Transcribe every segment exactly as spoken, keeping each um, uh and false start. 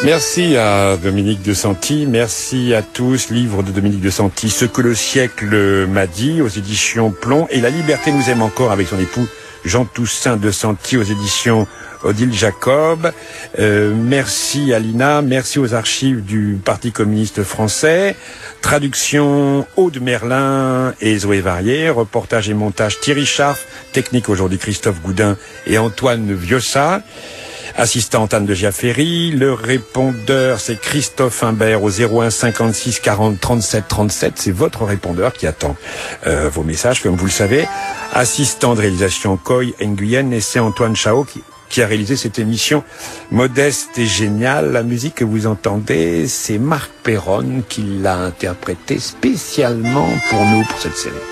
Merci à Dominique de Santi, merci à tous. Livre de Dominique de Santi, Ce que le siècle m'a dit, aux éditions Plomb, et La liberté nous aime encore, avec son époux Jean Toussaint de Santi, aux éditions Odile Jacob. Euh, merci à Lina, merci aux archives du Parti communiste français. Traduction Aude Merlin et Zoé Varier, reportage et montage Thierry Scharf, technique aujourd'hui Christophe Goudin et Antoine Viossa. Assistante Anne de Giaferi, le répondeur c'est Christophe Imbert au zéro un cinquante-six quarante trente-sept trente-sept, c'est votre répondeur qui attend euh, vos messages comme vous le savez. Assistant de réalisation Coy Nguyen, et c'est Antoine Chao qui, qui a réalisé cette émission modeste et géniale. La musique que vous entendez, c'est Marc Perron qui l'a interprétée spécialement pour nous pour cette série.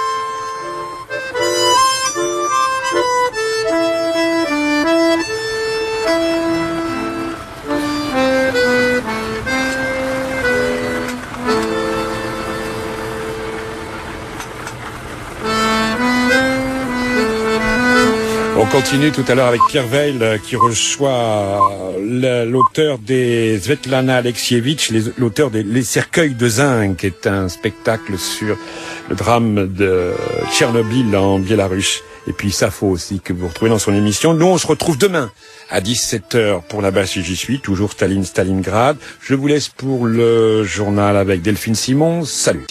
On continue tout à l'heure avec Pierre Veil qui reçoit l'auteur des Svetlana Alexievitch, l'auteur des Les Cercueils de Zinc, qui est un spectacle sur le drame de Tchernobyl en Biélorusse. Et puis Sappho aussi, que vous retrouvez dans son émission. Nous, on se retrouve demain à dix-sept heures pour là-bas si j'y suis, toujours Staline, Stalingrad. Je vous laisse pour le journal avec Delphine Simon. Salut.